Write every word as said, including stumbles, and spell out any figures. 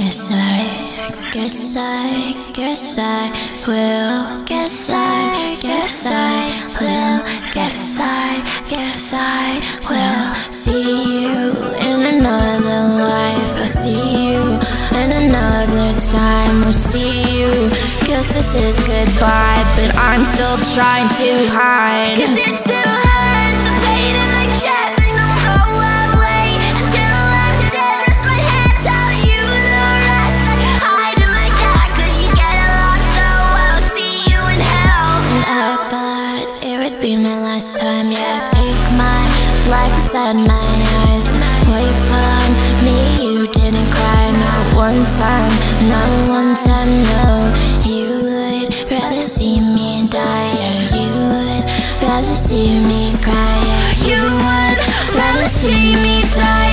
Guess I, guess I, guess I will. Guess I, guess I will. Guess I, guess I will see you in another life. I'll see you in another time. We'll see you. Guess this is goodbye, but I'm still trying to hide. Cause it still hurts, the pain in my chest. I know go away until I'm dead. Rest my head, telling you the rest. I hide in my dark cause you get along so well. See you in hell. And I thought it would be my last time. Yeah, take my life inside my eyes. Wait for me, you didn't cry. Not one time, not one time, no. You would rather see me die. Yeah, you would rather see me cry. Yeah, you would rather see me die.